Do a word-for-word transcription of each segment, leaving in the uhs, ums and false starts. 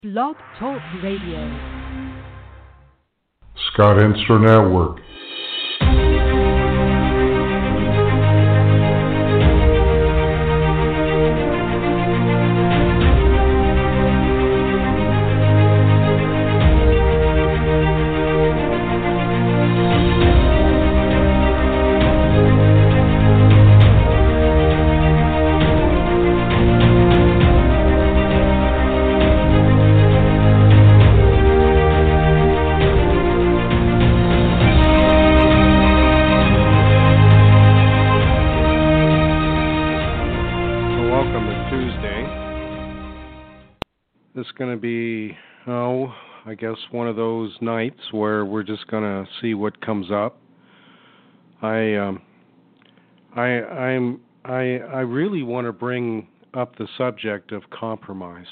Blog Talk Radio. Scott Enster Network. Going to be, oh, I guess one of those nights where we're just going to see what comes up. I, um, I, I'm, I, I really want to bring up the subject of compromise.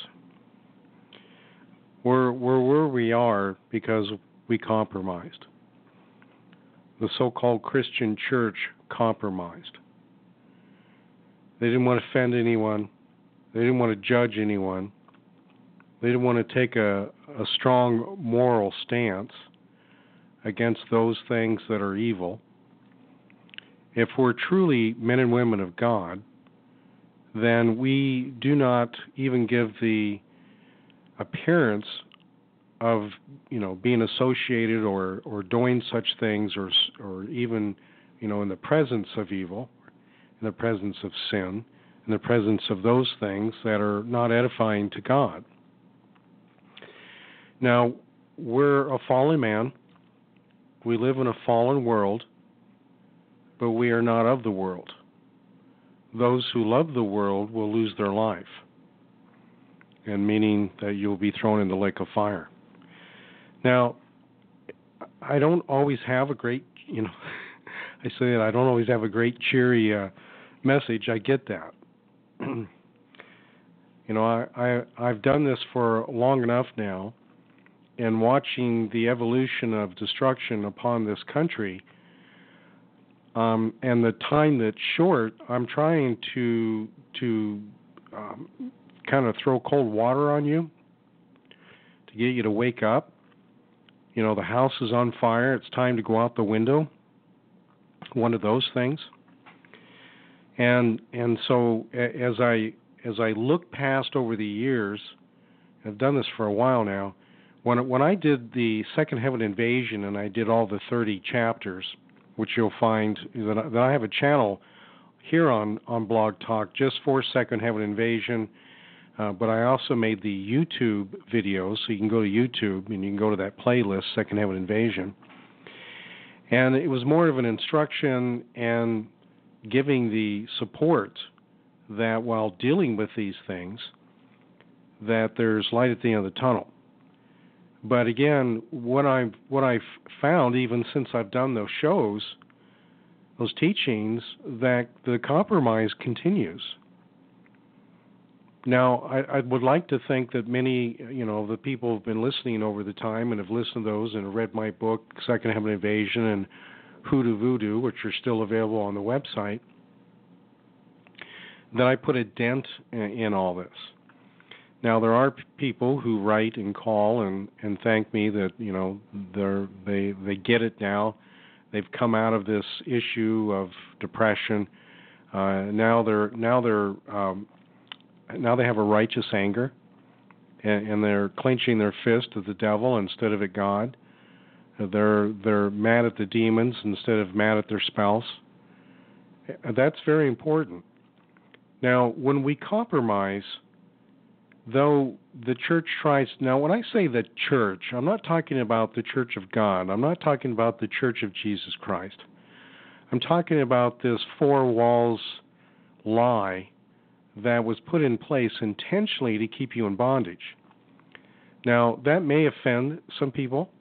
We're, we're where we are because we compromised. The so-called Christian church compromised. They didn't want to offend anyone. They didn't want to judge anyone. They didn't want to take a, a strong moral stance against those things that are evil. If we're truly men and women of God, then we do not even give the appearance of, you know, being associated or, or doing such things or or even, you know, in the presence of evil, in the presence of sin, in the presence of those things that are not edifying to God. Now, we're a fallen man. We live in a fallen world, but we are not of the world. Those who love the world will lose their life, and meaning that you'll be thrown in the lake of fire. Now, I don't always have a great, you know, I say that I don't always have a great cheery uh, message. I get that. You know, I, I, I've done this for long enough now, and watching the evolution of destruction upon this country, um, and the time that's short, I'm trying to to um, kind of throw cold water on you to get you to wake up. You know, the house is on fire. It's time to go out the window. One of those things. And and so as I as I look past over the years, I've done this for a while now. When when I did the Second Heaven Invasion and I did all the thirty chapters, which you'll find that I, that I have a channel here on, on Blog Talk just for Second Heaven Invasion, uh, but I also made the YouTube videos, so you can go to YouTube and you can go to that playlist, Second Heaven Invasion. And it was more of an instruction and giving the support that while dealing with these things, that there's light at the end of the tunnel. But again, what I've what I've found, even since I've done those shows, those teachings, that the compromise continues. Now, I, I would like to think that many, you know, the people have been listening over the time and have listened to those and have read my book, Second Heaven Invasion, and Hoodoo Voodoo, which are still available on the website, that I put a dent in, in all this. Now, there are p- people who write and call and, and thank me that, you know, they're, they they get it now. They've come out of this issue of depression. Uh, now they're now they're um, now they have a righteous anger, and, and they're clenching their fist at the devil instead of at God. They're they're mad at the demons instead of mad at their spouse. That's very important. Now, when we compromise, though the church tries, now when I say the church, I'm not talking about the Church of God. I'm not talking about the Church of Jesus Christ. I'm talking about this four walls lie that was put in place intentionally to keep you in bondage. Now, that may offend some people,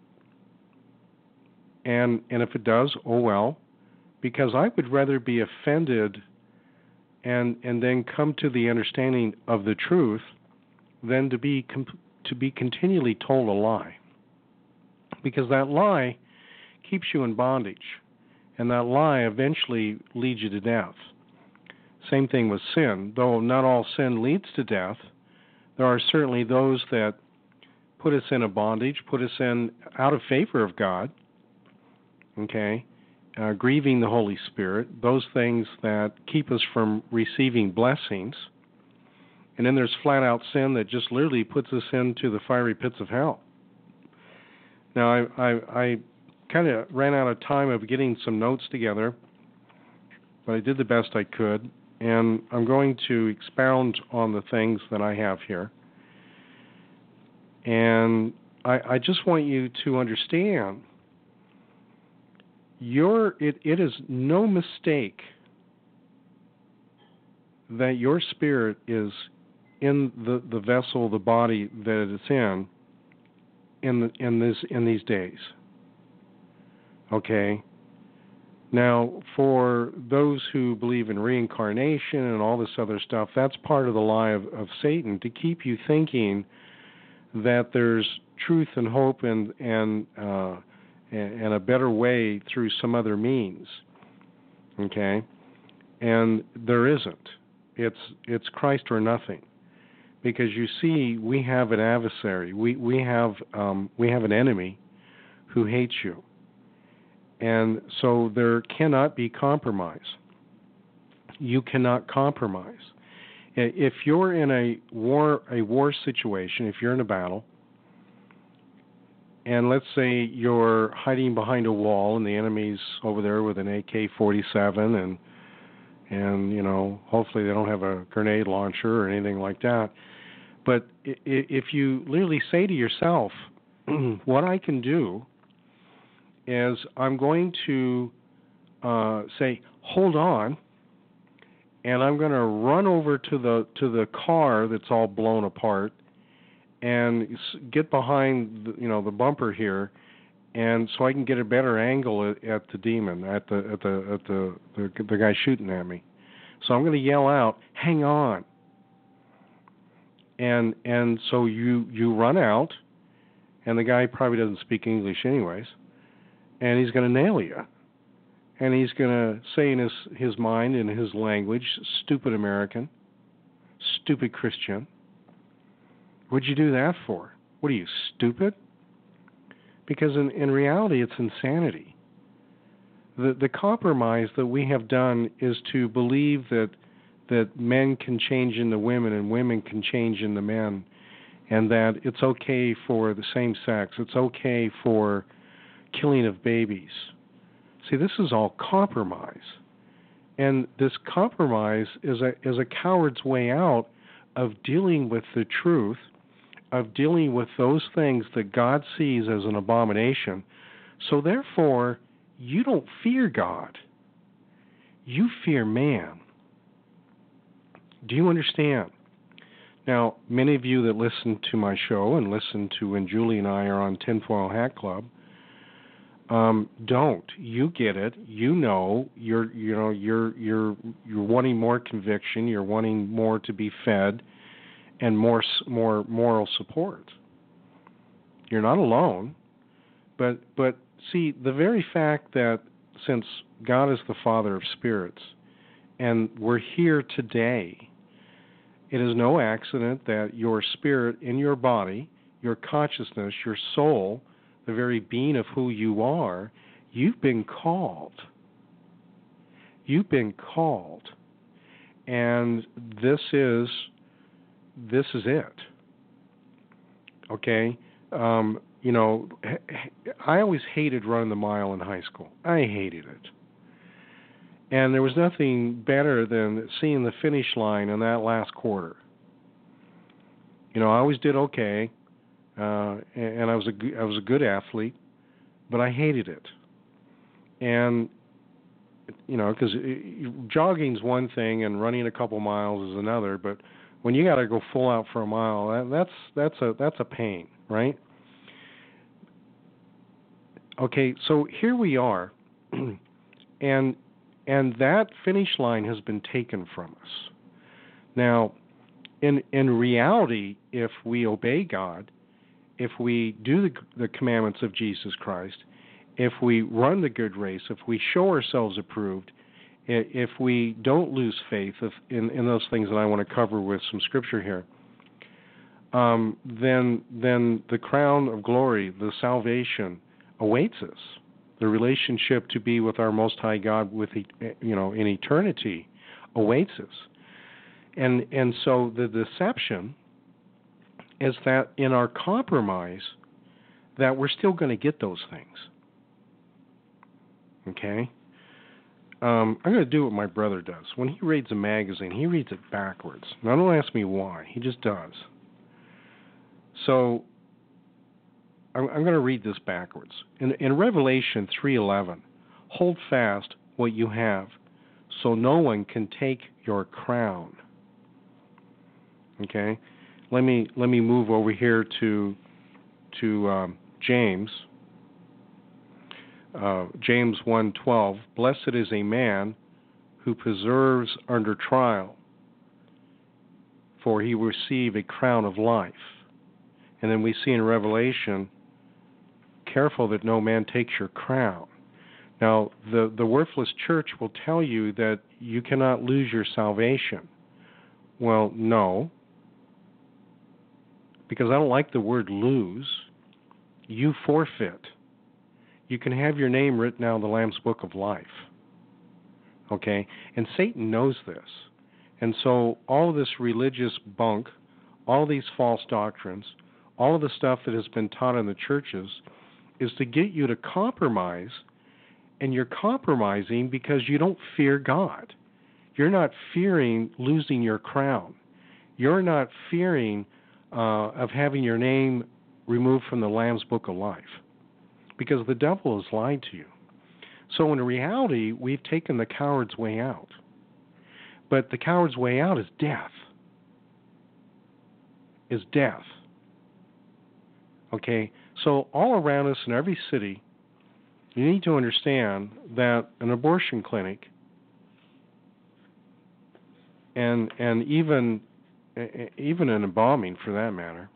and and if it does, oh well, because I would rather be offended and and then come to the understanding of the truth than to be comp- to be continually told a lie, because that lie keeps you in bondage, and that lie eventually leads you to death. Same thing with sin. Though not all sin leads to death, there are certainly those that put us in a bondage, put us in out of favor of God, okay, uh, grieving the Holy Spirit, those things that keep us from receiving blessings. And then there's flat-out sin that just literally puts us into the fiery pits of hell. Now, I, I, I kind of ran out of time of getting some notes together, but I did the best I could, and I'm going to expound on the things that I have here. And I, I just want you to understand, your it, it is no mistake that your spirit is in the, the vessel, the body that it's in, in the, in this in these days. Okay. Now, for those who believe in reincarnation and all this other stuff, that's part of the lie of, of Satan, to keep you thinking that there's truth and hope and and uh, and a better way through some other means. Okay, and there isn't. It's it's Christ or nothing, because you see, we have an adversary. We we have um, we have an enemy who hates you. And so there cannot be compromise. You cannot compromise. If you're in a war a war situation, if you're in a battle, and let's say you're hiding behind a wall and the enemy's over there with an A K forty-seven, and and you know, hopefully they don't have a grenade launcher or anything like that. But if you literally say to yourself, what I can do is I'm going to uh, say, hold on, and I'm going to run over to the to the car that's all blown apart, and get behind the, you know the bumper here, and so I can get a better angle at, at the demon, at the at the at the, the the guy shooting at me. So I'm going to yell out, "Hang on!" And and so you you run out, and the guy probably doesn't speak English anyways. And he's going to nail you. And he's going to say in his, his mind, in his language, stupid American, stupid Christian. What'd you do that for? What are you, stupid? Because in, in reality, it's insanity. The, the compromise that we have done is to believe that that men can change into women and women can change into men, and that it's okay for the same sex. It's okay for killing of babies. See, this is all compromise. And this compromise is a is a coward's way out of dealing with the truth, of dealing with those things that God sees as an abomination. So therefore, you don't fear God. You fear man. Do you understand? Now, many of you that listen to my show and listen to when Julie and I are on Tinfoil Hat Club, Um, don't. You get it. You know. You're. You know. You're. You're. You're wanting more conviction. You're wanting more to be fed, and more. More moral support. You're not alone. But. But see, the very fact that since God is the Father of spirits, and we're here today, it is no accident that your spirit in your body, your consciousness, your soul, the very being of who you are, you've been called. You've been called. And this is this is it. Okay? Um, you know, I always hated running the mile in high school. I hated it. And there was nothing better than seeing the finish line in that last quarter. You know, I always did okay. Uh, and I was a I was a good athlete, but I hated it. And you know, because jogging's one thing and running a couple miles is another. But when you got to go full out for a mile, that, that's that's a that's a pain, right? Okay, so here we are, and and that finish line has been taken from us. Now, in in reality, if we obey God, if we do the, the commandments of Jesus Christ, if we run the good race, if we show ourselves approved, if we don't lose faith if, in, in those things that I want to cover with some scripture here, um, then then the crown of glory, the salvation, awaits us. The relationship to be with our Most High God, with you know in eternity, awaits us. And and so the deception is that in our compromise, that we're still going to get those things. Okay? Um, I'm going to do what my brother does. When he reads a magazine, he reads it backwards. Now, don't ask me why. He just does. So, I'm, I'm going to read this backwards. In, in Revelation three eleven, hold fast what you have, so no one can take your crown. Okay? Let me let me move over here to to um, James. Uh, James one twelve, blessed is a man who preserves under trial, for he will receive a crown of life. And then we see in Revelation, careful that no man takes your crown. Now, the, the worthless church will tell you that you cannot lose your salvation. Well, no, because I don't like the word lose. You forfeit. You can have your name written down in the Lamb's Book of Life. Okay? And Satan knows this. And so all of this religious bunk, all these false doctrines, all of the stuff that has been taught in the churches is to get you to compromise, and you're compromising because you don't fear God. You're not fearing losing your crown. You're not fearing uh, of having your name removed from the Lamb's Book of Life, because the devil has lied to you. So in reality, we've taken the coward's way out. But the coward's way out is death. Is death. Okay? So all around us in every city, you need to understand that an abortion clinic and and even even an embalming for that matter,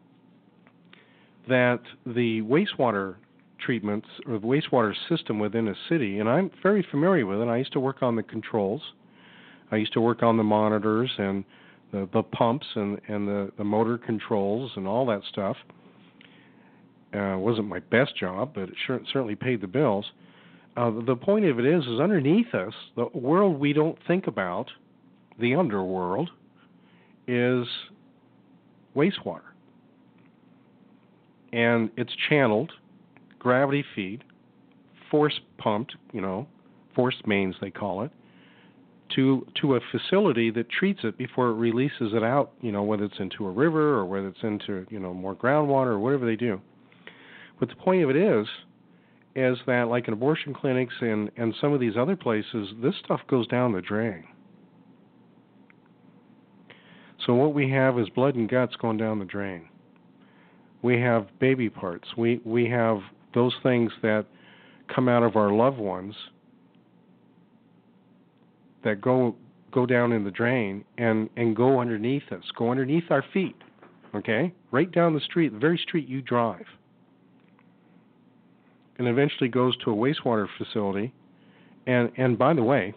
that the wastewater treatments or the wastewater system within a city, and I'm very familiar with it. I used to work on the controls. I used to work on the monitors and the, the pumps and, and the, the motor controls and all that stuff. Uh, it wasn't my best job, but it sure, certainly paid the bills. Uh, the point of it is, is underneath us, the world we don't think about, the underworld, is wastewater. And it's channeled, gravity feed, force pumped, you know, force mains they call it, to to a facility that treats it before it releases it out, you know, whether it's into a river or whether it's into, you know, more groundwater or whatever they do. But the point of it is, is that like in abortion clinics and, and some of these other places, this stuff goes down the drain. So what we have is blood and guts going down the drain. We have baby parts. We we have those things that come out of our loved ones that go go down in the drain and, and go underneath us, go underneath our feet, okay? Right down the street, the very street you drive. And eventually goes to a wastewater facility. And, and by the way,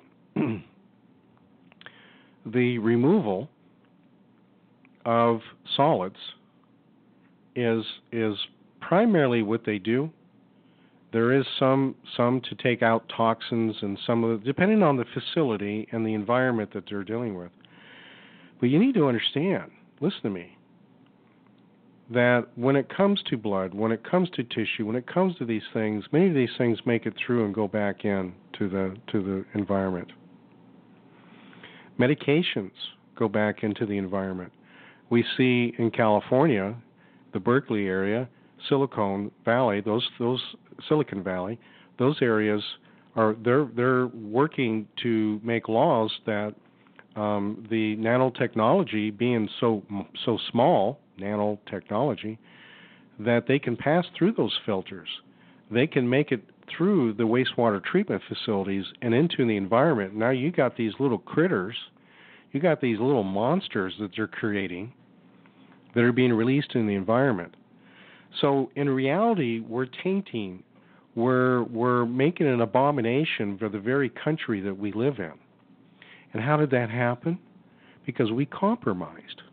the removal of solids is is primarily what they do. There is some some to take out toxins and some of the, depending on the facility and the environment that they're dealing with. But you need to understand, listen to me, that when it comes to blood, when it comes to tissue, when it comes to these things, many of these things make it through and go back in to the to the environment. Medications go back into the environment. We see in California, the Berkeley area, Silicon Valley, those those Silicon Valley, those areas are they're they're working to make laws that um, the nanotechnology being so so small, nanotechnology, that they can pass through those filters. They can make it through the wastewater treatment facilities and into the environment. Now you got these little critters, you got these little monsters that they're creating that are being released in the environment. So in reality, we're tainting, we're we're making an abomination for the very country that we live in. And how did that happen? Because we compromised.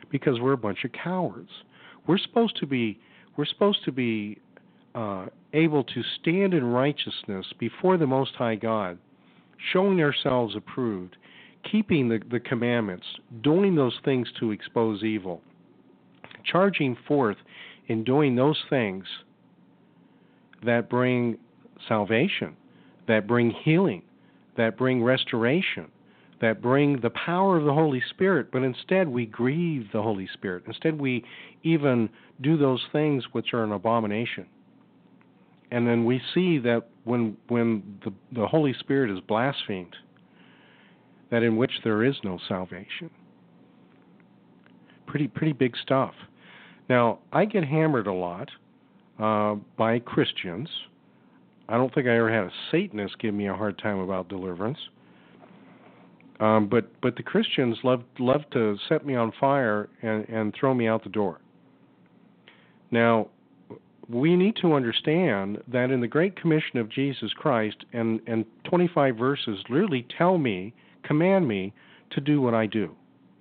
because we're a bunch of cowards. We're supposed to be we're supposed to be uh, able to stand in righteousness before the Most High God, showing ourselves approved, keeping the, the commandments, doing those things to expose evil, charging forth in doing those things that bring salvation, that bring healing, that bring restoration, that bring the power of the Holy Spirit, but instead we grieve the Holy Spirit. Instead we even do those things which are an abomination. And then we see that when when the, the Holy Spirit is blasphemed, that in which there is no salvation. Pretty pretty big stuff. Now, I get hammered a lot uh, by Christians. I don't think I ever had a Satanist give me a hard time about deliverance. Um, but but the Christians love love to set me on fire and, and throw me out the door. Now, we need to understand that in the Great Commission of Jesus Christ, and, and twenty-five verses literally tell me, command me to do what I do.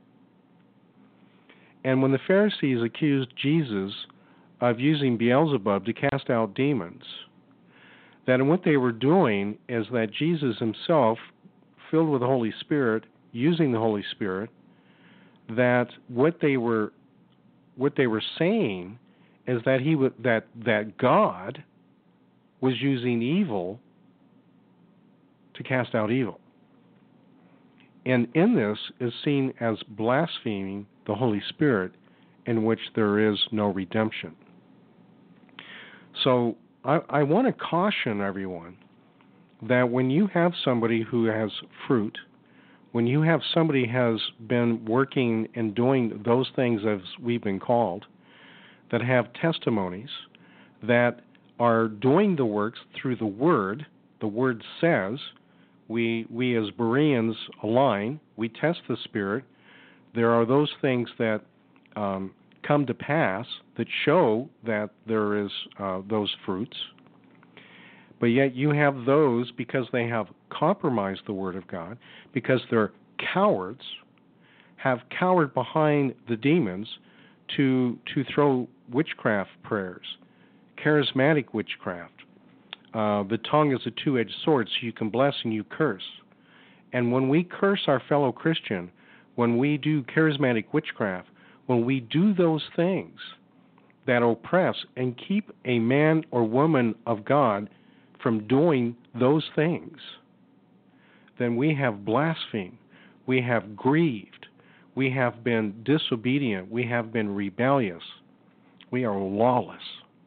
And when the Pharisees accused Jesus of using Beelzebub to cast out demons, that in what they were doing is that Jesus himself, filled with the Holy Spirit, using the Holy Spirit, that what they were what they were saying is that he would, that that God was using evil to cast out evil. And in this is seen as blaspheming the Holy Spirit, in which there is no redemption. So I, I want to caution everyone that when you have somebody who has fruit, when you have somebody has been working and doing those things as we've been called, that have testimonies, that are doing the works through the Word, the Word says, we we as Bereans align, we test the Spirit, there are those things that um, come to pass that show that there is uh, those fruits, but yet you have those, because they have compromised the Word of God, because they're cowards, have cowered behind the demons to to throw witchcraft prayers, charismatic witchcraft. Uh, the tongue is a two-edged sword, so you can bless and you curse. And when we curse our fellow Christian, when we do charismatic witchcraft, when we do those things that oppress and keep a man or woman of God from doing those things, then we have blasphemed, we have grieved, we have been disobedient, we have been rebellious, we are lawless.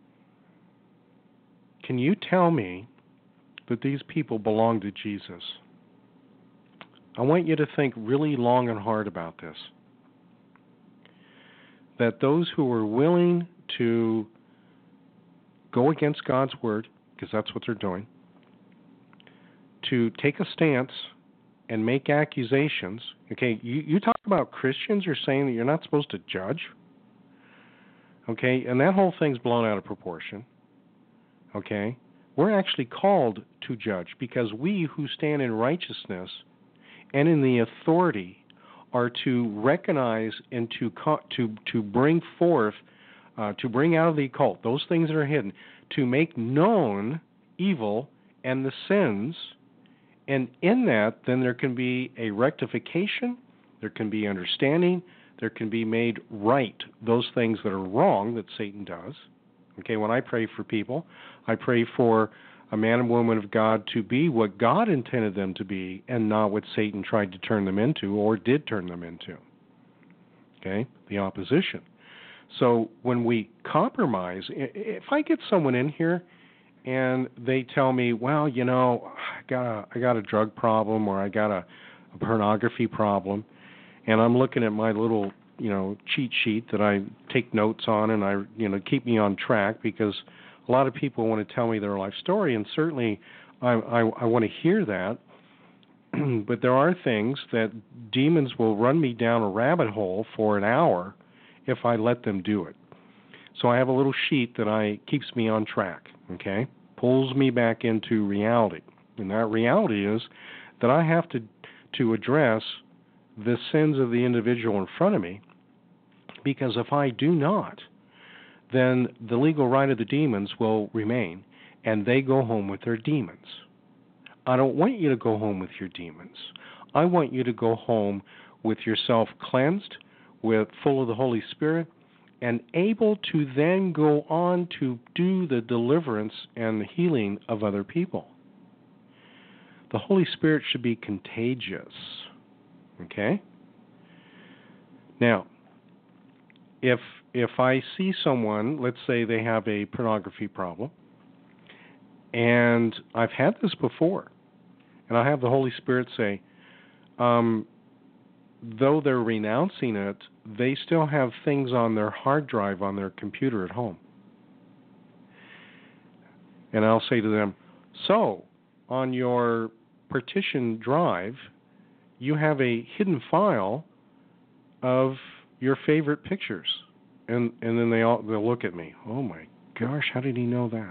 Can you tell me that these people belong to Jesus? I want you to think really long and hard about this. That those who are willing to go against God's word, because that's what they're doing, to take a stance and make accusations. Okay, you, you talk about Christians, you're saying that you're not supposed to judge. Okay, and that whole thing's blown out of proportion. Okay, we're actually called to judge, because we who stand in righteousness and in the authority are to recognize and to to to bring forth, uh, to bring out of the occult those things that are hidden, to make known evil and the sins, and in that then there can be a rectification, there can be understanding, there can be made right those things that are wrong that Satan does. Okay, when I pray for people, I pray for a man and woman of God to be what God intended them to be and not what Satan tried to turn them into or did turn them into. Okay, the opposition. So when we compromise, if I get someone in here and they tell me, well, you know, I got a, I got a drug problem or I got a, a pornography problem, and I'm looking at my little, you know, cheat sheet that I take notes on and I, you know, keep me on track, because a lot of people want to tell me their life story, and certainly I, I, I want to hear that. But there are things that demons will run me down a rabbit hole for an hour if I let them do it. So I have a little sheet that I keeps me on track, okay? Pulls me back into reality. And that reality is that I have to to address the sins of the individual in front of me, Because if I do not, then the legal right of the demons will remain, and they go home with their demons. I don't want you to go home with your demons. I want you to go home with yourself cleansed, with full of the Holy Spirit, and able to then go on to do the deliverance and the healing of other people. The Holy Spirit should be contagious. Okay? Now, if if I see someone, let's say they have a pornography problem, and I've had this before, and I have the Holy Spirit say, um, though they're renouncing it, they still have things on their hard drive on their computer at home. And I'll say to them, so, on your partition drive, you have a hidden file of your favorite pictures. And and then they all they'll look at me. Oh my gosh, how did he know that?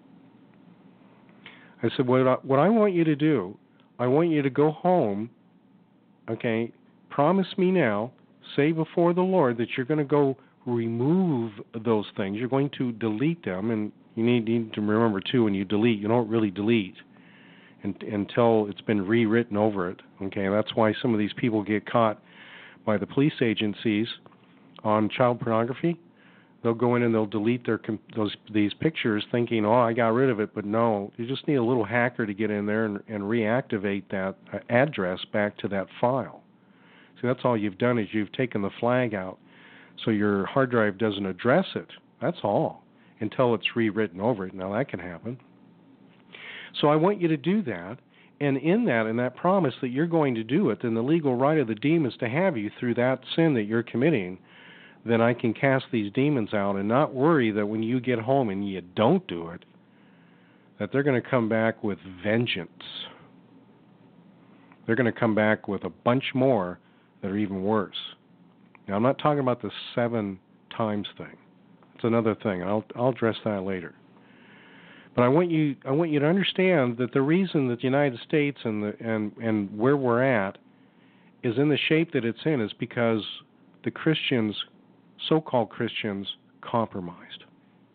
I said, what I, what I want you to do, I want you to go home, okay, promise me now, say before the Lord that you're going to go remove those things. You're going to delete them, and you need, need to remember, too, when you delete, you don't really delete and, until it's been rewritten over it, okay? That's why some of these people get caught by the police agencies on child pornography. They'll go in and they'll delete their those these pictures thinking, oh, I got rid of it. But no, you just need a little hacker to get in there and, and reactivate that address back to that file. See, that's all you've done is you've taken the flag out so your hard drive doesn't address it. That's all, until it's rewritten over it. Now, that can happen. So I want you to do that. And in that, in that promise that you're going to do it, then the legal right of the demons to have you through that sin that you're committing, then I can cast these demons out and not worry that when you get home and you don't do it, that they're going to come back with vengeance. They're going to come back with a bunch more that are even worse. Now, I'm not talking about the seven times thing. It's another thing. I'll I'll address that later. But I want you I want you to understand that the reason that the United States and the and, and where we're at is in the shape that it's in is because the Christians, so-called Christians, compromised.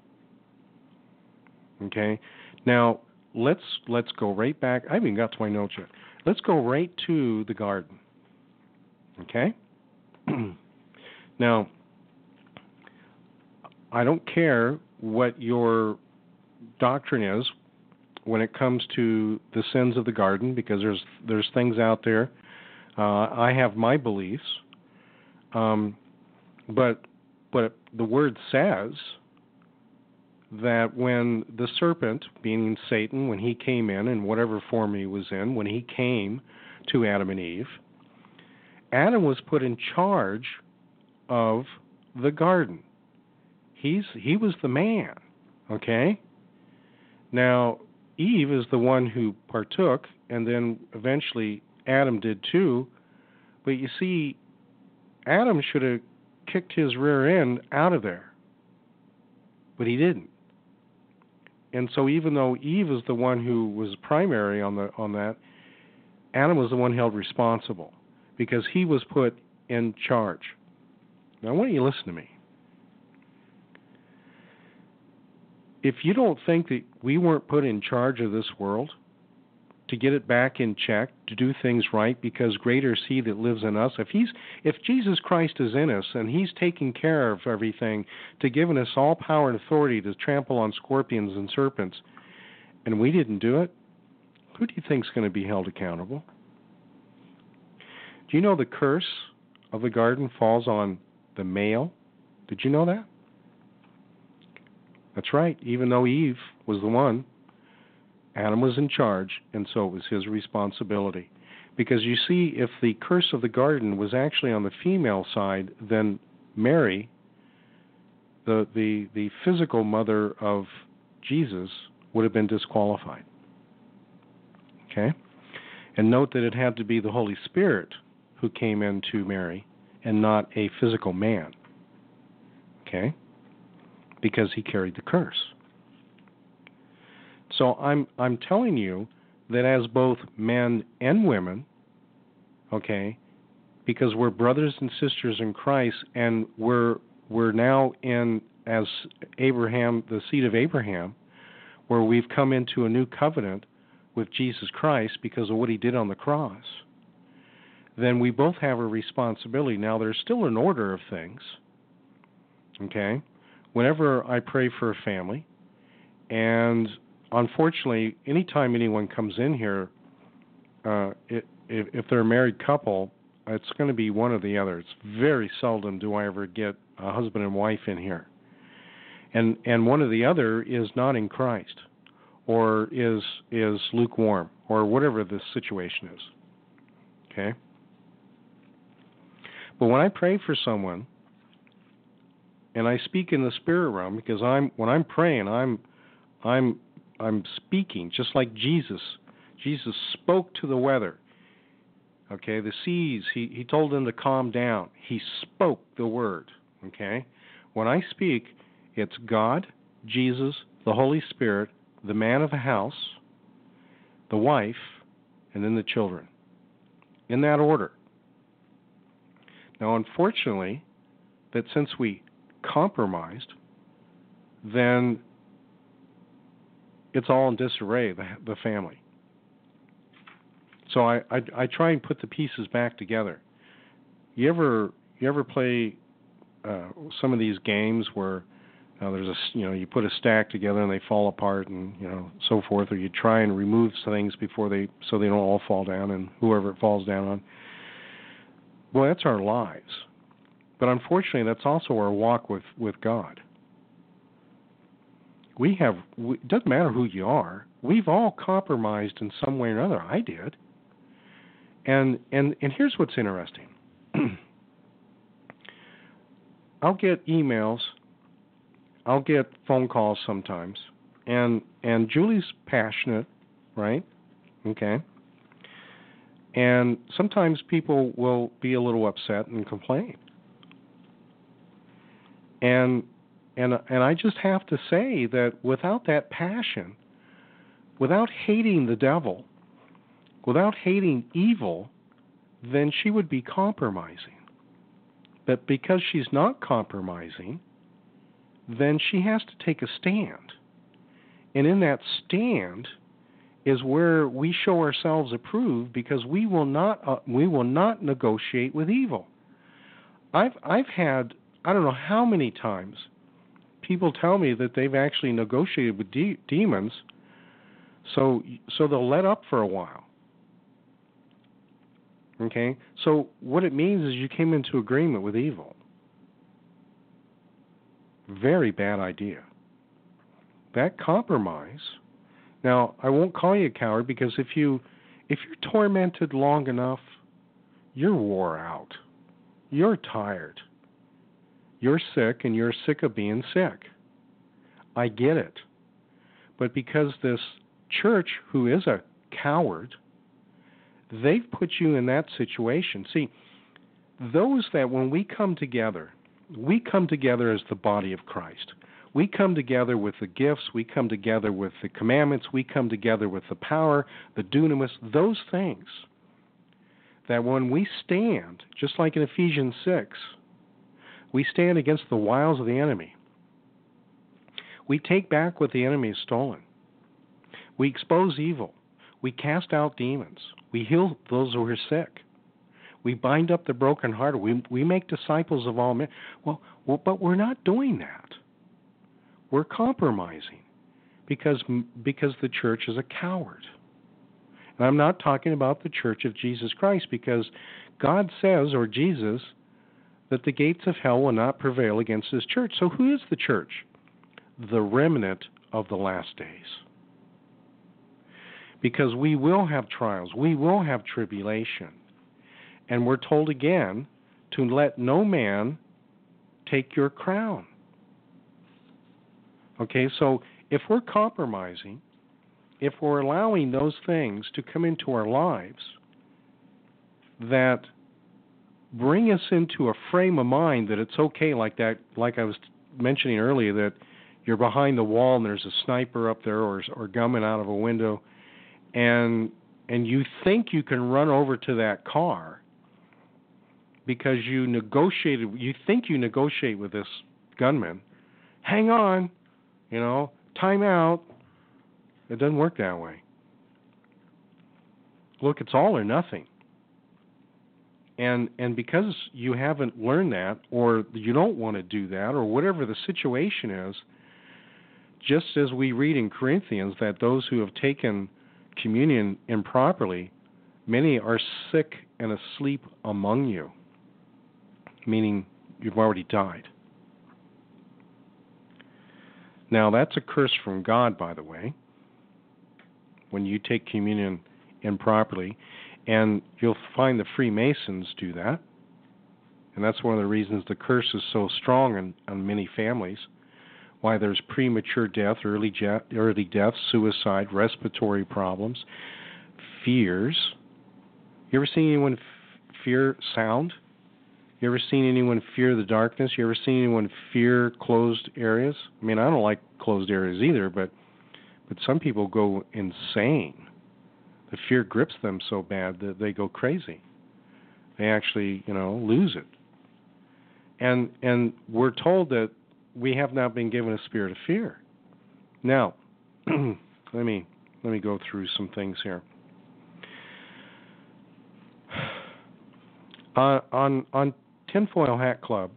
Okay? Now, let's let's go right back. I haven't even got to my notes yet. Let's go right to the garden. Okay? Now, I don't care what your doctrine is when it comes to the sins of the garden, because there's there's things out there. Uh, I have my beliefs, um, but but the word says that when the serpent, meaning Satan, when he came in, in whatever form he was in, when he came to Adam and Eve, Adam was put in charge of the garden. He's he was the man, okay? Now, Eve is the one who partook, and then eventually Adam did too. But you see, Adam should have kicked his rear end out of there, but he didn't. And so even though Eve is the one who was primary on the on that, Adam was the one held responsible because he was put in charge. Now, I want you to listen to me. If you don't think that we weren't put in charge of this world to get it back in check, to do things right, because greater is he that lives in us, if he's if Jesus Christ is in us and he's taking care of everything, to giving us all power and authority to trample on scorpions and serpents, and we didn't do it, who do you think is going to be held accountable? Do you know the curse of the garden falls on the male? Did you know that? That's right. Even though Eve was the one, Adam was in charge, and so it was his responsibility. Because you see, if the curse of the garden was actually on the female side, then Mary, the the, the physical mother of Jesus, would have been disqualified. Okay? And note that it had to be the Holy Spirit who came into Mary and not a physical man. Okay? Because he carried the curse. So I'm I'm telling you that as both men and women, okay, because we're brothers and sisters in Christ and we're we're now in, as Abraham, the seed of Abraham, where we've come into a new covenant with Jesus Christ because of what he did on the cross, then we both have a responsibility. Now, there's still an order of things, okay? Whenever I pray for a family, and unfortunately, anytime anyone comes in here, uh, it, if, if they're a married couple, it's going to be one or the other. It's very seldom do I ever get a husband and wife in here. And and one or the other is not in Christ, or is is lukewarm, or whatever the situation is. Okay? But when I pray for someone, and I speak in the spirit realm, because I'm when I'm praying, I'm I'm I'm speaking just like Jesus. Jesus spoke to the weather. Okay, the seas, he, he told them to calm down. He spoke the word. Okay? When I speak, it's God, Jesus, the Holy Spirit, the man of the house, the wife, and then the children. In that order. Now, unfortunately, that since we compromised, then it's all in disarray, the, the family. So I, I I try and put the pieces back together. You ever you ever play uh, some of these games where uh, there's a you know you put a stack together and they fall apart and you know so forth, or you try and remove things before they so they don't all fall down and whoever it falls down on. Well, that's our lives, but unfortunately, that's also our walk with, with God. We have we, it doesn't matter who you are. We've all compromised in some way or another. I did. And and and here's what's interesting. I'll get emails, I'll get phone calls sometimes, and and Julie's passionate, right? Okay. And sometimes people will be a little upset and complain. And and and I just have to say that without that passion, without hating the devil, without hating evil, then she would be compromising. But because she's not compromising, then she has to take a stand. And in that stand is where we show ourselves approved, because we will not uh, we will not negotiate with evil. I've I've had I don't know how many times people tell me that they've actually negotiated with de- demons, so so they'll let up for a while. Okay? So what it means is you came into agreement with evil. Very bad idea. That compromise. Now, I won't call you a coward, because if you if you're tormented long enough, you're wore out. You're tired. You're sick, and you're sick of being sick. I get it. But because this church, who is a coward, they've put you in that situation. See, those that when we come together, we come together as the body of Christ. We come together with the gifts. We come together with the commandments. We come together with the power, the dunamis, those things. That when we stand, just like in Ephesians six, we stand against the wiles of the enemy. We take back what the enemy has stolen. We expose evil. We cast out demons. We heal those who are sick. We bind up the brokenhearted. We we make disciples of all men. Well, well, but we're not doing that. We're compromising because because the church is a coward. And I'm not talking about the Church of Jesus Christ, because God says, or Jesus, that the gates of hell will not prevail against His church. So who is the church? The remnant of the last days. Because we will have trials, we will have tribulation. And we're told again to let no man take your crown. Okay, so if we're compromising, if we're allowing those things to come into our lives that bring us into a frame of mind that it's okay, like that, like I was mentioning earlier, that you're behind the wall and there's a sniper up there, or or gunman out of a window, and and you think you can run over to that car, because you negotiated, you think you negotiate with this gunman. Hang on, you know, time out. It doesn't work that way. Look, it's all or nothing. And and because you haven't learned that, or you don't want to do that, or whatever the situation is, just as we read in Corinthians that those who have taken communion improperly, many are sick and asleep among you, meaning you've already died. Now, that's a curse from God, by the way, when you take communion improperly. And you'll find the Freemasons do that. And that's one of the reasons the curse is so strong in, in many families, why there's premature death, early, je- early death, suicide, respiratory problems, fears. You ever seen anyone f- fear sound? You ever seen anyone fear the darkness? You ever seen anyone fear closed areas? I mean, I don't like closed areas either, but but some people go insane. The fear grips them so bad that they go crazy. They actually, you know, lose it. And and we're told that we have not been given a spirit of fear. Now, let me let me go through some things here. Uh, on on Tinfoil Hat Club,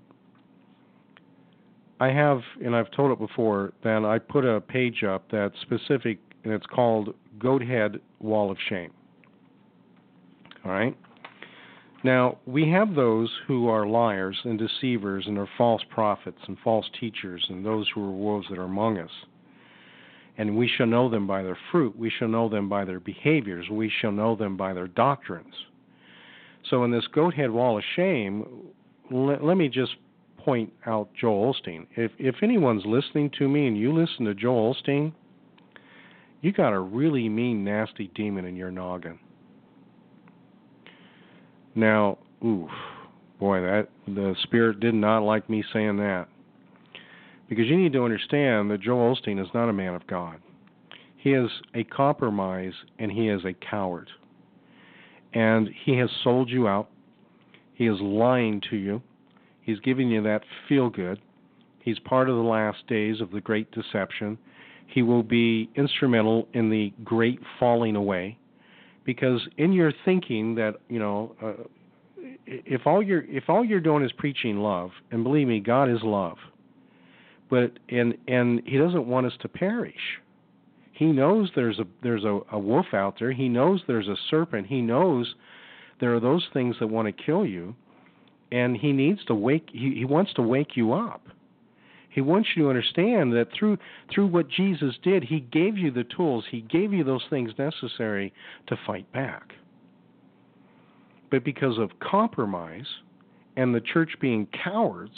I have, and I've told it before, that I put a page up that's specific, and it's called Goat Head Wall of Shame. All right? Now, we have those who are liars and deceivers and are false prophets and false teachers and those who are wolves that are among us. And we shall know them by their fruit. We shall know them by their behaviors. We shall know them by their doctrines. So in this Goat Head Wall of Shame, let, let me just point out Joel Osteen. If, if anyone's listening to me and you listen to Joel Osteen, you got a really mean, nasty demon in your noggin. Now, oof, boy, that the Spirit did not like me saying that. Because you need to understand that Joel Osteen is not a man of God. He is a compromise, and he is a coward. And he has sold you out. He is lying to you. He's giving you that feel-good. He's part of the last days of the great deception. He will be instrumental in the great falling away, because in your thinking that, you know, uh, if all you're if all you're doing is preaching love, and believe me, God is love, but and and He doesn't want us to perish. He knows there's a there's a, a wolf out there. He knows there's a serpent. He knows there are those things that want to kill you, and He needs to wake. He, he wants to wake you up. He wants you to understand that through through what Jesus did, He gave you the tools. He gave you those things necessary to fight back. But because of compromise and the church being cowards,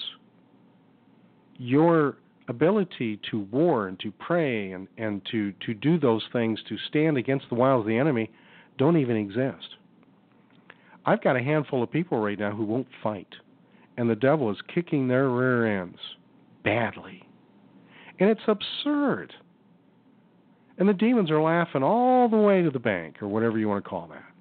your ability to war and to pray and, and to, to do those things, to stand against the wiles of the enemy, don't even exist. I've got a handful of people right now who won't fight, and the devil is kicking their rear ends badly. And it's absurd. And the demons are laughing all the way to the bank, or whatever you want to call that.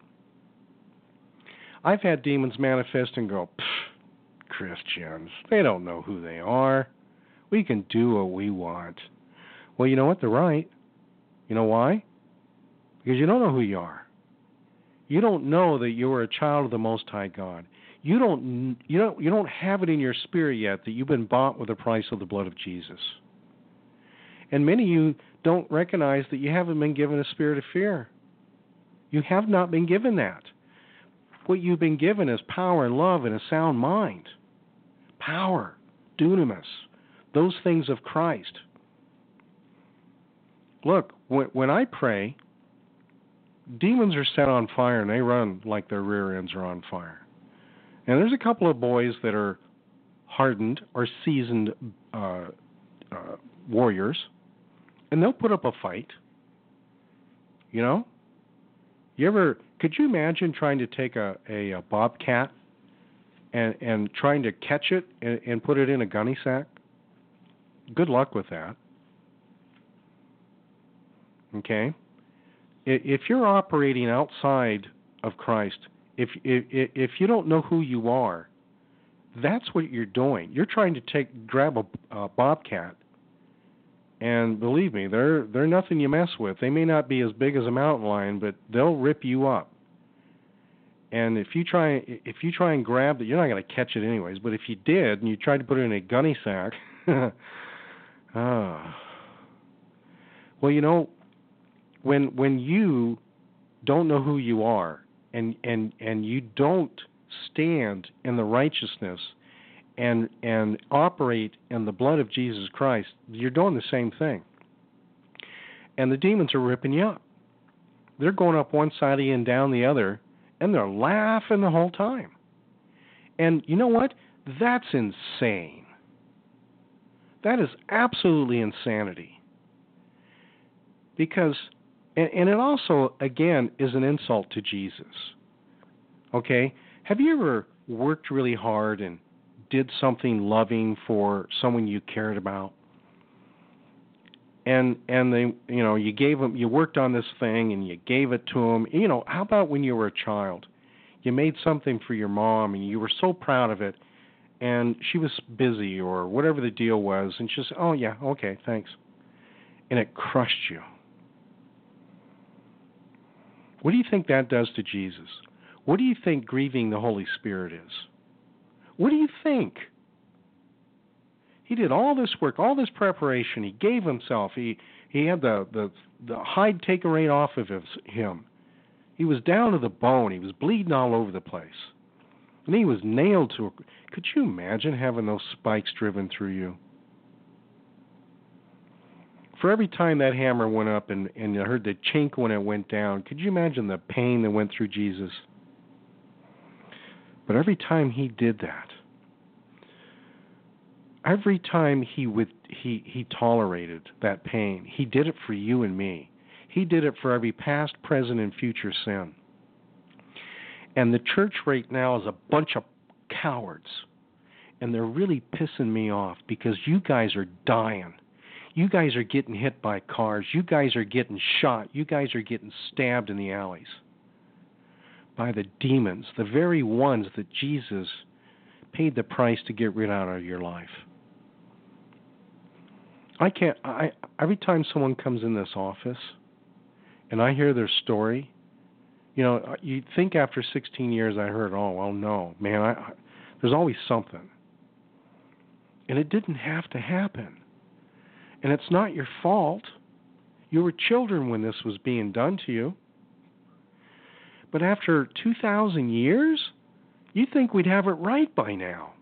I've had demons manifest and go, Christians, they don't know who they are. We can do what we want. Well, you know what? They're right. You know why? Because you don't know who you are. You don't know that you are a child of the Most High God. You don't, you don't, you don't have it in your spirit yet that you've been bought with the price of the blood of Jesus. And many of you don't recognize that you haven't been given a spirit of fear. You have not been given that. What you've been given is power and love and a sound mind. Power, dunamis, those things of Christ. Look, when, when I pray, demons are set on fire and they run like their rear ends are on fire. And there's a couple of boys that are hardened or seasoned uh, uh, warriors, and they'll put up a fight. You know? You ever, could you imagine trying to take a, a, a bobcat and, and trying to catch it and, and put it in a gunny sack? Good luck with that. Okay? If you're operating outside of Christ, if if if you don't know who you are, That's what you're doing. You're trying to take grab a, a bobcat, and believe me, they're they're nothing you mess with. They may not be as big as a mountain lion, but they'll rip you up. And if you try if you try and grab it, you're not going to catch it anyways. But if you did and you tried to put it in a gunny sack, ah, well, you know, when when you don't know who you are, and and and you don't stand in the righteousness and and operate in the blood of Jesus Christ, you're doing the same thing. And the demons are ripping you up. They're going up one side of you and down the other, and they're laughing the whole time. And you know what? That's insane. That is absolutely insanity. Because, and, and it also, again, is an insult to Jesus. Okay? Have you ever worked really hard and did something loving for someone you cared about? And and they, you know, you gave them, you worked on this thing and you gave it to them. You know, how about when you were a child? You made something for your mom and you were so proud of it, and she was busy or whatever the deal was, and she said, "Oh yeah, okay, thanks," and it crushed you. What do you think that does to Jesus? What do you think grieving the Holy Spirit is? What do you think? He did all this work, all this preparation. He gave himself. He he had the, the, the hide taken right off of his, him. He was down to the bone. He was bleeding all over the place. And he was nailed to a... Could you imagine having those spikes driven through you? For every time that hammer went up and, and you heard the chink when it went down, could you imagine the pain that went through Jesus? But every time he did that, every time he would, he, he tolerated that pain, he did it for you and me. He did it for every past, present, and future sin. And the church right now is a bunch of cowards. And they're really pissing me off because you guys are dying. You guys are getting hit by cars. You guys are getting shot. You guys are getting stabbed in the alleys by the demons, the very ones that Jesus paid the price to get rid out of your life. I can't, I, every time someone comes in this office and I hear their story, you know, you'd think after sixteen years I heard, oh, well, no, man, I, I, there's always something. And it didn't have to happen. And it's not your fault. You were children when this was being done to you. But after two thousand years, you think we'd have it right by now.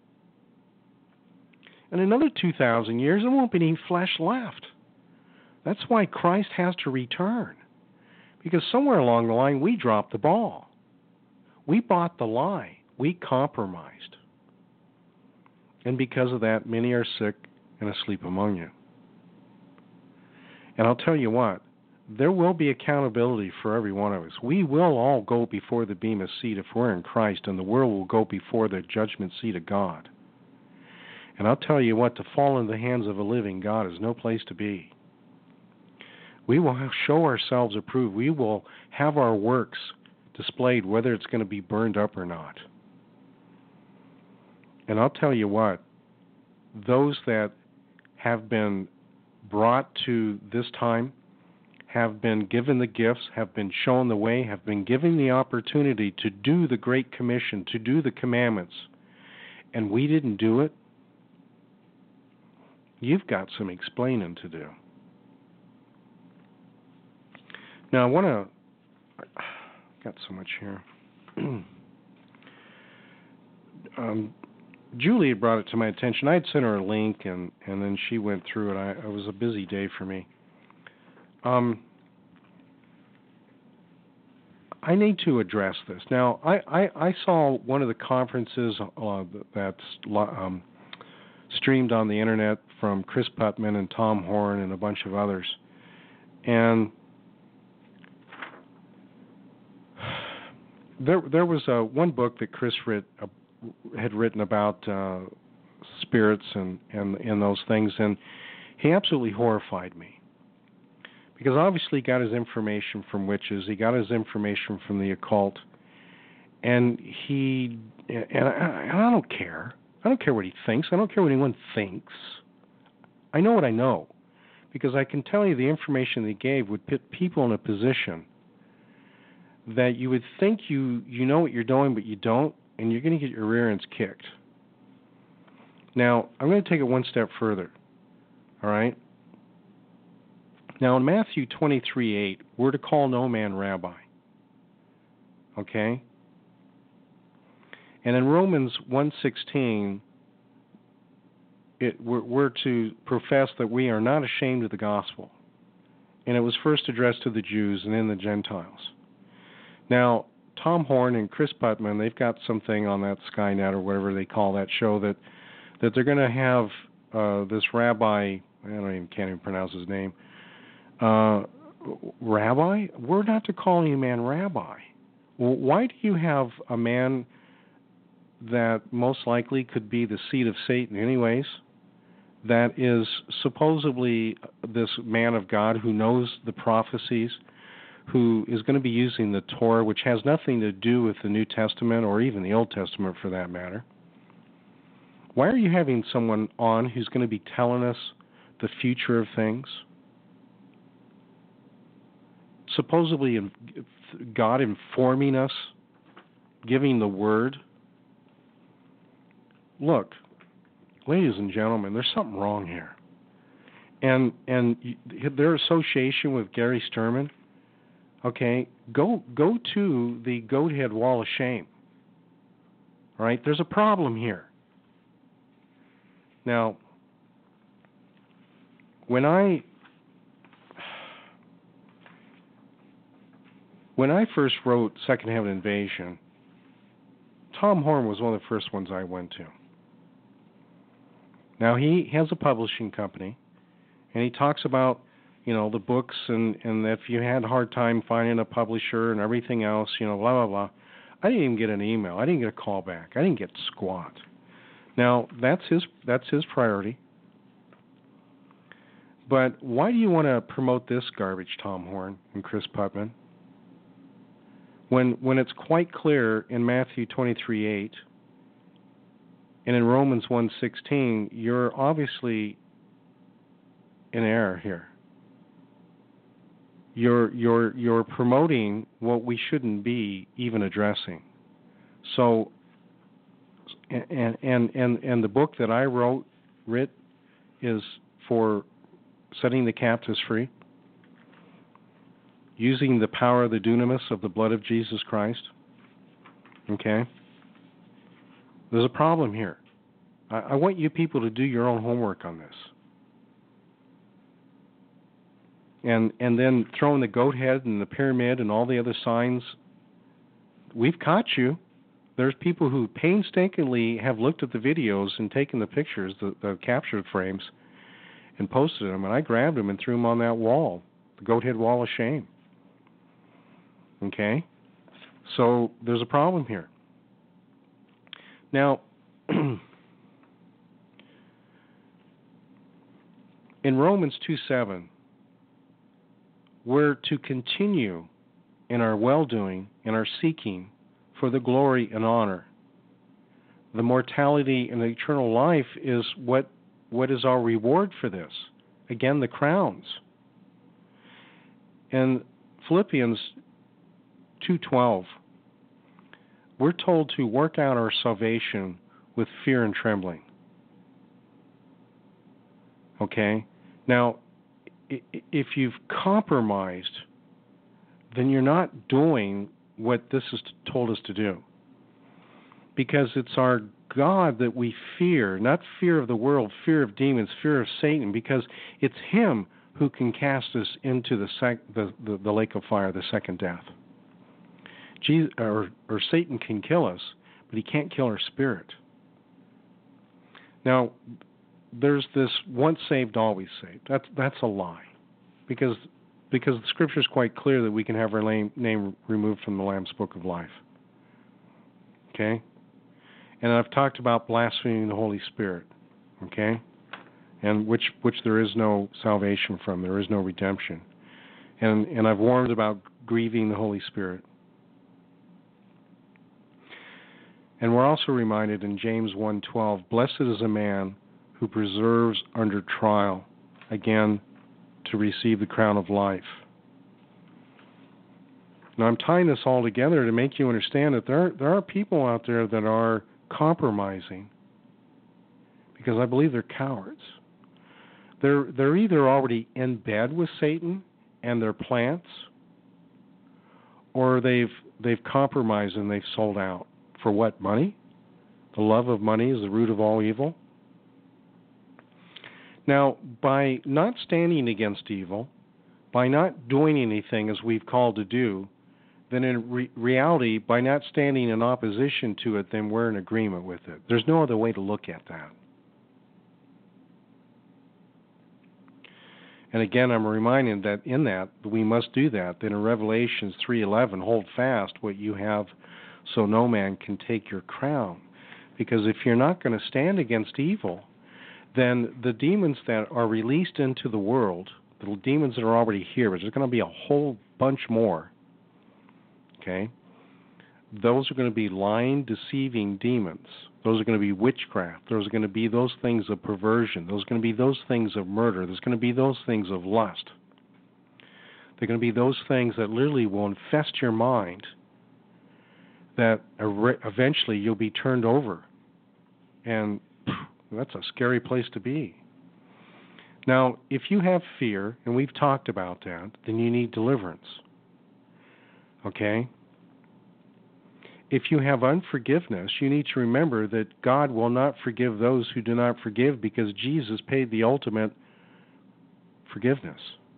In another two thousand years, there won't be any flesh left. That's why Christ has to return. Because somewhere along the line, we dropped the ball. We bought the lie. We compromised. And because of that, many are sick and asleep among you. And I'll tell you what, there will be accountability for every one of us. We will all go before the Bema seat if we're in Christ, and the world will go before the judgment seat of God. And I'll tell you what, to fall into the hands of a living God is no place to be. We will show ourselves approved. We will have our works displayed, whether it's going to be burned up or not. And I'll tell you what, those that have been brought to this time, have been given the gifts, have been shown the way, have been given the opportunity to do the Great Commission, to do the commandments, and we didn't do it, you've got some explaining to do. Now, I want to... I've got so much here. um, Julie had brought it to my attention. I had sent her a link, and, and then she went through it. I, it was a busy day for me. Um, I need to address this. Now, I, I, I saw one of the conferences uh, that's um, streamed on the internet from Chris Putman and Tom Horn and a bunch of others. And there there was uh, one book that Chris writ, uh, had written about uh, spirits and, and, and those things, and he absolutely horrified me. Because obviously he got his information from witches, he got his information from the occult, and he and I, and I don't care. I don't care what he thinks. I don't care what anyone thinks. I know what I know, because I can tell you the information they gave would put people in a position that you would think you you know what you're doing, but you don't, and you're going to get your rear ends kicked. Now, I'm going to take it one step further. All right? Now, in Matthew twenty-three eight, we're to call no man rabbi. Okay? And in Romans one sixteen, it, we're, we're to profess that we are not ashamed of the gospel. And it was first addressed to the Jews and then the Gentiles. Now, Tom Horn and Chris Putman, they've got something on that Skynet or whatever they call that show that, that they're going to have uh, this rabbi, I don't even, can't even pronounce his name, uh, rabbi? We're not to call any man rabbi. Well, why do you have a man that most likely could be the seed of Satan anyways, that is supposedly this man of God who knows the prophecies, who is going to be using the Torah, which has nothing to do with the New Testament or even the Old Testament for that matter? Why are you having someone on who's going to be telling us the future of things? Supposedly God informing us, giving the word. Look, ladies and gentlemen, there's something wrong here. And and their association with Gary Sturman, okay, go go to the Goathead Wall of Shame. All right, there's a problem here. Now, when I when I first wrote Second Heaven Invasion, Tom Horn was one of the first ones I went to. Now, he has a publishing company, and he talks about, you know, the books, and, and if you had a hard time finding a publisher and everything else, you know, blah, blah, blah. I didn't even get an email. I didn't get a call back. I didn't get squat. Now, that's his that's his priority. But why do you want to promote this garbage, Tom Horn and Chris Putman, when when it's quite clear in Matthew twenty-three eight and in Romans one sixteen, you're obviously in error here. You're you're you're promoting what we shouldn't be even addressing. So, and and and and the book that I wrote, writ, is for setting the captives free, using the power of the dunamis of the blood of Jesus Christ. Okay? There's a problem here. I, I want you people to do your own homework on this. And and then throwing the goat head and the pyramid and all the other signs, we've caught you. There's people who painstakingly have looked at the videos and taken the pictures, the, the captured frames, and posted them. And I grabbed them and threw them on that wall, the goat head wall of shame. Okay? So there's a problem here. Now, in Romans two seven, we're to continue in our well-doing and our seeking for the glory and honor. The mortality and the eternal life is what what is our reward for this. Again, the crowns. In Philippians two twelve, we're told to work out our salvation with fear and trembling. Okay? Now, if you've compromised, then you're not doing what this is told us to do. Because it's our God that we fear, not fear of the world, fear of demons, fear of Satan, because it's Him who can cast us into the sec- the, the, the lake of fire, the second death. Jesus, or, or Satan can kill us, but he can't kill our spirit. Now, there's this once saved, always saved. That's that's a lie, because because the Scripture is quite clear that we can have our name, name removed from the Lamb's Book of Life. Okay, and I've talked about blaspheming the Holy Spirit. Okay, and which which there is no salvation from, there is no redemption, and and I've warned about grieving the Holy Spirit. And we're also reminded in James one twelve, blessed is a man who preserves under trial, again, to receive the crown of life. Now, I'm tying this all together to make you understand that there are, there are people out there that are compromising because I believe they're cowards. They're, they're either already in bed with Satan and their plants, or they've they've compromised and they've sold out. For what? Money? The love of money is the root of all evil. Now, by not standing against evil, by not doing anything as we've called to do, then in re- reality, by not standing in opposition to it, then we're in agreement with it. There's no other way to look at that. And again, I'm reminded that in that, we must do that. Then in Revelations three eleven, hold fast what you have so no man can take your crown. Because if you're not going to stand against evil, then the demons that are released into the world, the demons that are already here, there's going to be a whole bunch more, okay? Those are going to be lying, deceiving demons. Those are going to be witchcraft. Those are going to be those things of perversion. Those are going to be those things of murder. There's going to be those things of lust. They're going to be those things that literally will infest your mind, that eventually you'll be turned over. And that's a scary place to be. Now, if you have fear, and we've talked about that, then you need deliverance. Okay? If you have unforgiveness, you need to remember that God will not forgive those who do not forgive because Jesus paid the ultimate forgiveness.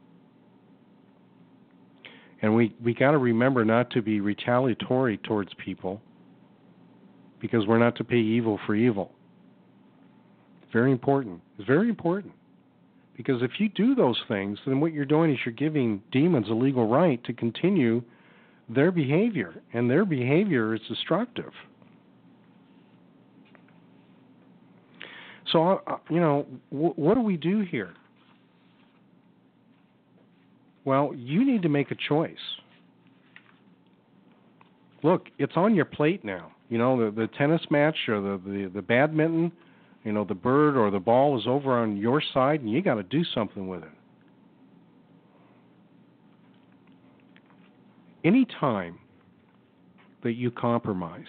And we, we got to remember not to be retaliatory towards people because we're not to pay evil for evil. Very important. It's very important. Because if you do those things, then what you're doing is you're giving demons a legal right to continue their behavior, and their behavior is destructive. So, uh, you know, w- what do we do here? Well, you need to make a choice. Look, it's on your plate now. You know, the, the tennis match or the, the, the badminton, you know, the bird or the ball is over on your side, and you got to do something with it. Any time that you compromise,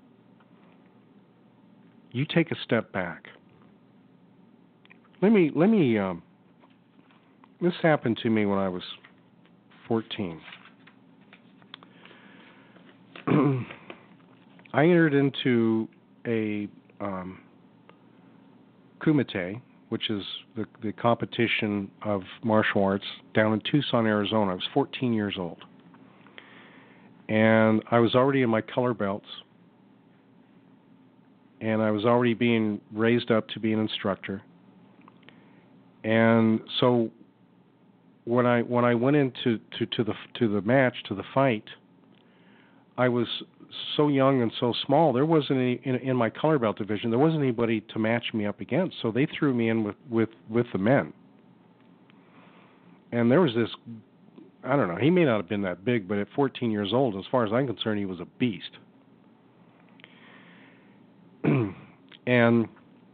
you take a step back. Let me, let me, um, this happened to me when I was fourteen. I entered into a um, Kumite, which is the, the competition of martial arts, down in Tucson, Arizona. I was fourteen years old. And I was already in my color belts, and I was already being raised up to be an instructor. And so when I when I went into to, to the to the match, to the fight, I was so young and so small. There wasn't any in, in my color belt division. There wasn't anybody to match me up against. So they threw me in with, with, with the men. And there was this, I don't know, he may not have been that big, but at fourteen years old, as far as I'm concerned, he was a beast. And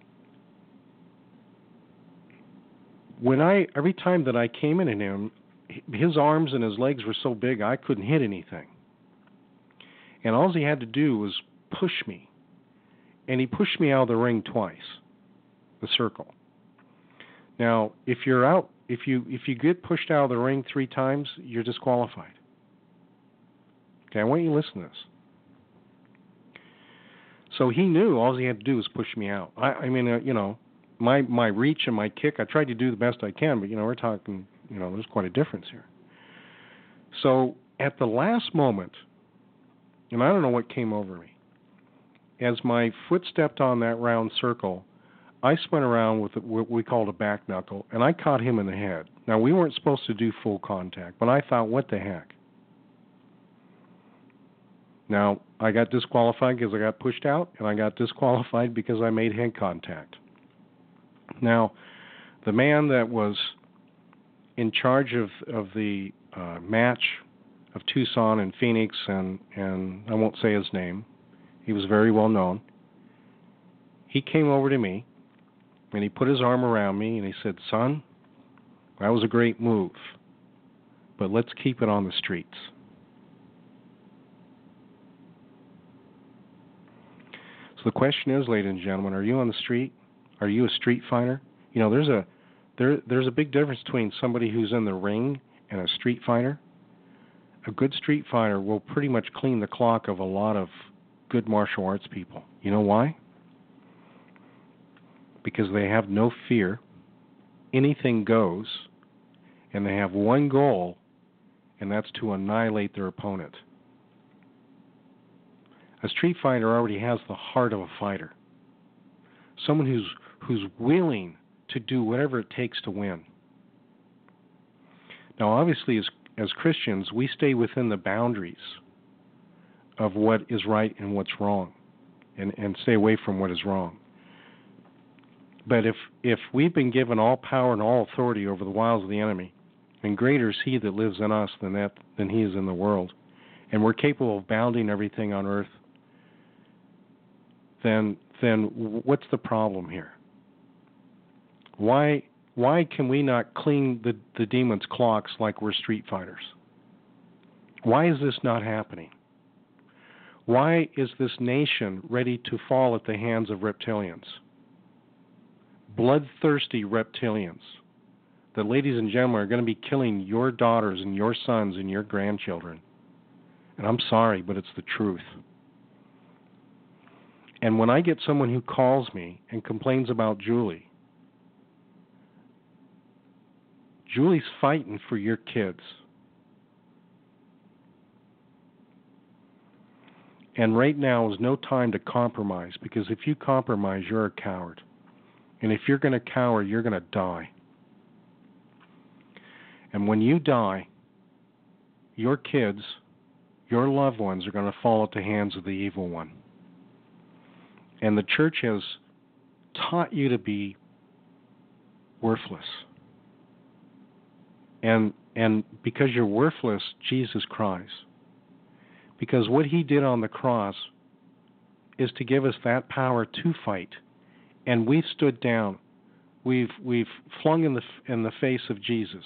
when I, every time that I came in at him, his arms and his legs were so big I couldn't hit anything. And all he had to do was push me. And he pushed me out of the ring twice, the circle. Now, if you're out, if you if you get pushed out of the ring three times, you're disqualified. Okay, I want you to listen to this. So he knew all he had to do was push me out. I, I mean, uh, you know, my my reach and my kick, I tried to do the best I can, but, you know, we're talking, you know, there's quite a difference here. So at the last moment, and I don't know what came over me, as my foot stepped on that round circle, I spun around with what we called a back knuckle, and I caught him in the head. Now, we weren't supposed to do full contact, but I thought, what the heck? Now, I got disqualified because I got pushed out, and I got disqualified because I made head contact. Now, the man that was in charge of, of the uh, match of Tucson and Phoenix, and, and I won't say his name, He was very well known. He came over to me, and he put his arm around me, and he said, "Son, that was a great move, but let's keep it on the streets." So the question is, ladies and gentlemen, are you on the street? Are you a street fighter? You know, there's a there there's a big difference between somebody who's in the ring and a street fighter. A good street fighter will pretty much clean the clock of a lot of good martial arts people. You know why? Because they have no fear. Anything goes, and they have one goal, and that's to annihilate their opponent. A street fighter already has the heart of a fighter. Someone who's who's willing to do whatever it takes to win. Now, obviously, as as Christians, we stay within the boundaries of what is right and what's wrong, and, and stay away from what is wrong. But if if we've been given all power and all authority over the wiles of the enemy, and greater is he that lives in us than that than he is in the world, and we're capable of bounding everything on earth, then then what's the problem here? Why why can we not clean the, the demons' clocks like we're street fighters? Why is this not happening? Why is this nation ready to fall at the hands of reptilians? Bloodthirsty reptilians that, ladies and gentlemen, are going to be killing your daughters and your sons and your grandchildren. And I'm sorry, but it's the truth. And when I get someone who calls me and complains about Julie, Julie's fighting for your kids. And right now is no time to compromise, because if you compromise, you're a coward. And if you're going to cower, you're going to die. And when you die, your kids, your loved ones are going to fall at the hands of the evil one. And the church has taught you to be worthless. And and because you're worthless, Jesus cries. Because what he did on the cross is to give us that power to fight. And we've stood down. We've we've flung in the in the face of Jesus.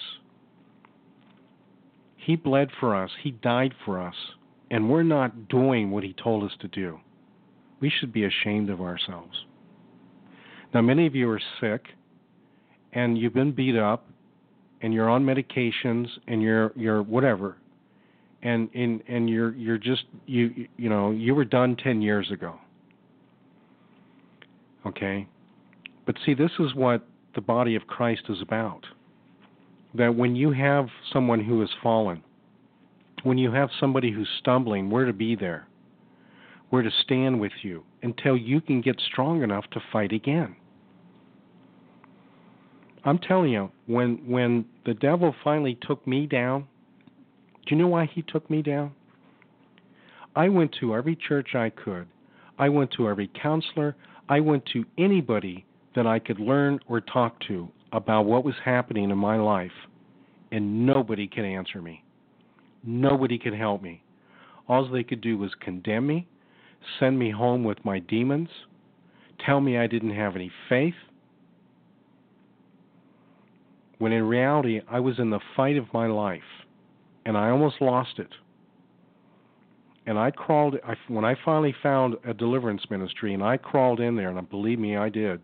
He bled for us. He died for us. And we're not doing what he told us to do. We should be ashamed of ourselves. Now, many of you are sick, and you've been beat up, and you're on medications, and you're you're whatever, and and and you're you're just you you know you were done ten years ago. Okay, but see, this is what the body of Christ is about. That when you have someone who has fallen, when you have somebody who's stumbling, we're to be there. We're to stand with you until you can get strong enough to fight again. I'm telling you, when when the devil finally took me down, do you know why he took me down? I went to every church I could. I went to every counselor. I went to anybody that I could learn or talk to about what was happening in my life, and nobody could answer me. Nobody could help me. All they could do was condemn me, send me home with my demons, tell me I didn't have any faith, when in reality I was in the fight of my life, and I almost lost it. And I crawled, I, when I finally found a deliverance ministry, and I crawled in there, and believe me, I did.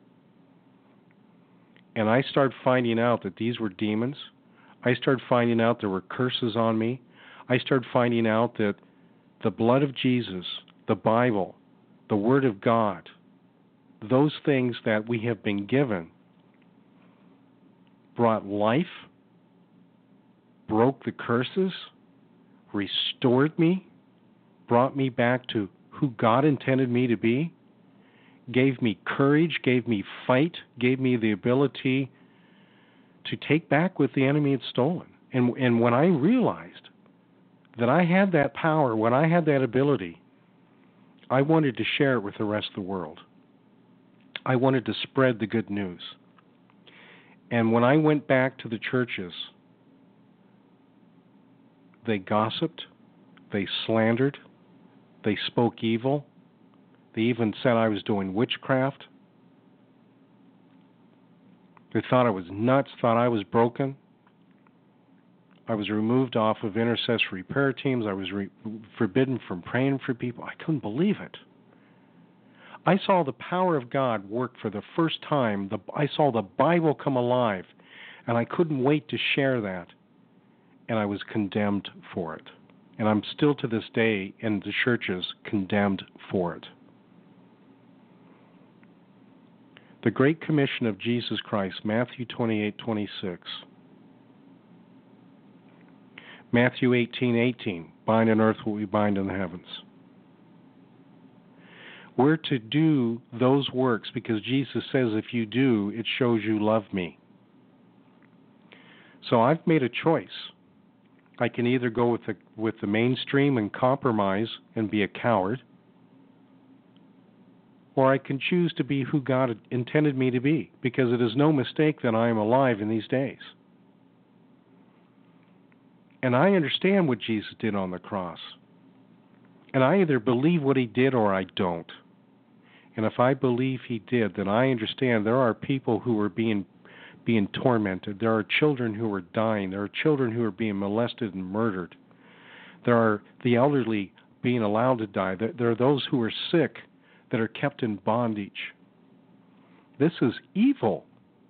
And I started finding out that these were demons. I started finding out there were curses on me. I started finding out that the blood of Jesus, the Bible, the Word of God, those things that we have been given brought life, broke the curses, restored me, brought me back to who God intended me to be, gave me courage, gave me fight, gave me the ability to take back what the enemy had stolen. And and when I realized that I had that power, when I had that ability, I wanted to share it with the rest of the world. I wanted to spread the good news. And when I went back to the churches, they gossiped, they slandered, they spoke evil, They even said I was doing witchcraft. They thought I was nuts, thought I was broken. I was removed off of intercessory prayer teams. I was re- forbidden from praying for people. I couldn't believe it. I saw the power of God work for the first time. The, I saw the Bible come alive, and I couldn't wait to share that. And I was condemned for it. And I'm still to this day in the churches condemned for it. The Great Commission of Jesus Christ, Matthew twenty-eight twenty-six. Matthew eighteen eighteen, bind on earth what we bind in the heavens. We're to do those works because Jesus says if you do, it shows you love me. So I've made a choice. I can either go with the, with the mainstream and compromise and be a coward, or I can choose to be who God intended me to be, because it is no mistake that I am alive in these days. And I understand what Jesus did on the cross. And I either believe what he did or I don't. And if I believe he did, then I understand there are people who are being being tormented. There are children who are dying. There are children who are being molested and murdered. There are the elderly being allowed to die. There are those who are sick that are kept in bondage. This is evil.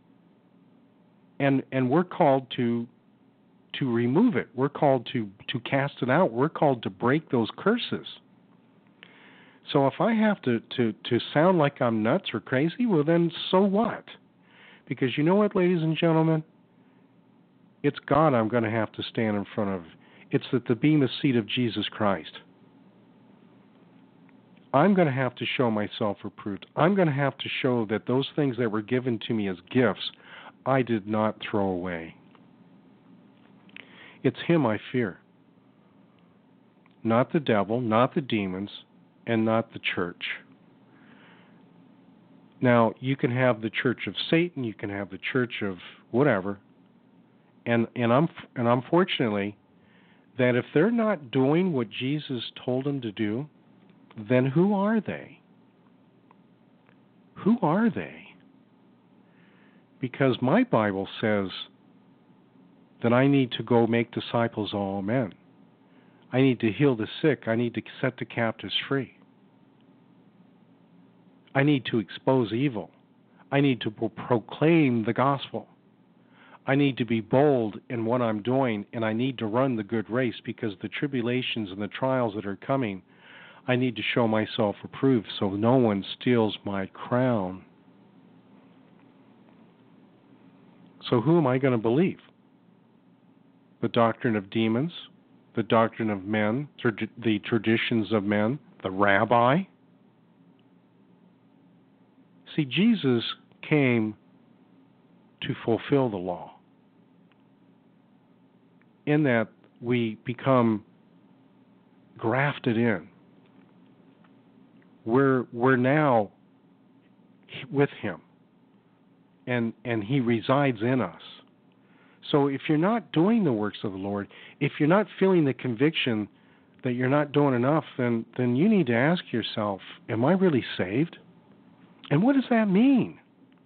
And and we're called to to remove it. We're called to, to cast it out. We're called to break those curses. So if I have to, to, to sound like I'm nuts or crazy, well then so what? Because you know what, ladies and gentlemen? It's God I'm going to have to stand in front of. It's at the bema seat of Jesus Christ. I'm going to have to show myself approved. I'm going to have to show that those things that were given to me as gifts, I did not throw away. It's him I fear. Not the devil, not the demons, and not the church. Now, you can have the church of Satan, you can have the church of whatever, and and I'm and unfortunately, that if they're not doing what Jesus told them to do, then who are they? Who are they? Because my Bible says that I need to go make disciples of all men. I need to heal the sick. I need to set the captives free. I need to expose evil. I need to pro- proclaim the gospel. I need to be bold in what I'm doing, and I need to run the good race, because the tribulations and the trials that are coming, I need to show myself approved so no one steals my crown. So who am I going to believe? The doctrine of demons, the doctrine of men, trad- the traditions of men, the rabbi? See, Jesus came to fulfill the law, in that we become grafted in. We're we're now with him, and and he resides in us. So if you're not doing the works of the Lord, if you're not feeling the conviction that you're not doing enough, then then you need to ask yourself, am I really saved? And what does that mean?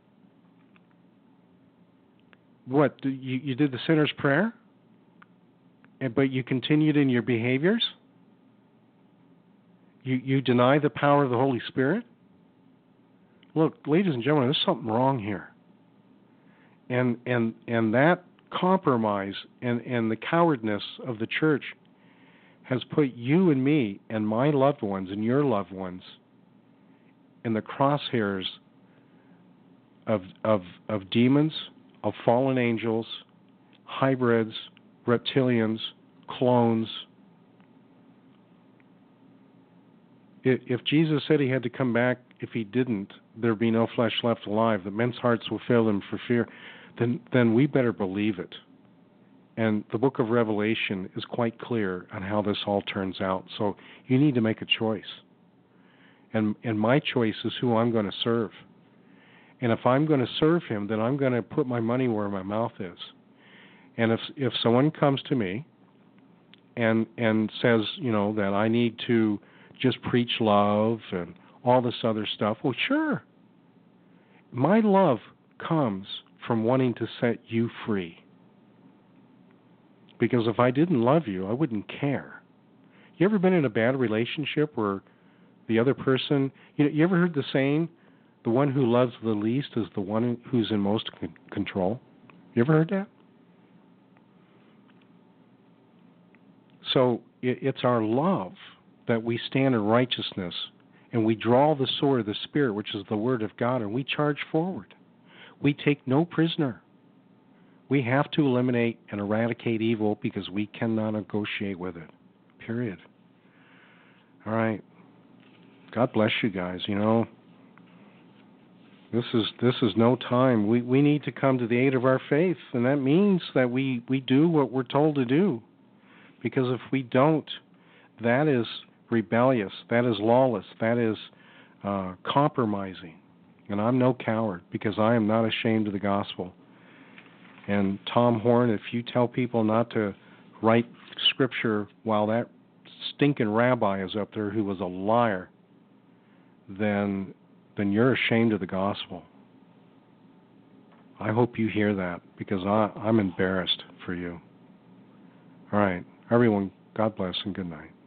What, you, you did the sinner's prayer, and, but you continued in your behaviors? You you deny the power of the Holy Spirit? Look, ladies and gentlemen, there's something wrong here. And and and that compromise and, and the cowardness of the church has put you and me and my loved ones and your loved ones in the crosshairs of of of demons, of fallen angels, hybrids, reptilians, clones. If Jesus said he had to come back, if he didn't, there'd be no flesh left alive, that men's hearts will fail them for fear, then then we better believe it. And the book of Revelation is quite clear on how this all turns out. So you need to make a choice. And and my choice is who I'm going to serve. And if I'm going to serve him, then I'm going to put my money where my mouth is. And if if someone comes to me and and says, you know, that I need to just preach love and all this other stuff. Well, sure. My love comes from wanting to set you free. Because if I didn't love you, I wouldn't care. You ever been in a bad relationship where the other person, you know, you ever heard the saying, the one who loves the least is the one who's in most con- control? You ever heard that? So it, it's our love that we stand in righteousness, and we draw the sword of the Spirit, which is the Word of God, and we charge forward. We take no prisoner. We have to eliminate and eradicate evil because we cannot negotiate with it. Period. All right. God bless you guys. You know, this is this is no time. We we need to come to the aid of our faith, and that means that we, we do what we're told to do. Because if we don't, that is rebellious. That is lawless. That is uh, compromising. And I'm no coward because I am not ashamed of the gospel. And Tom Horn, if you tell people not to write scripture while that stinking rabbi is up there who was a liar, then then you're ashamed of the gospel. I hope you hear that because I, I'm embarrassed for you. All right. Everyone, God bless and good night.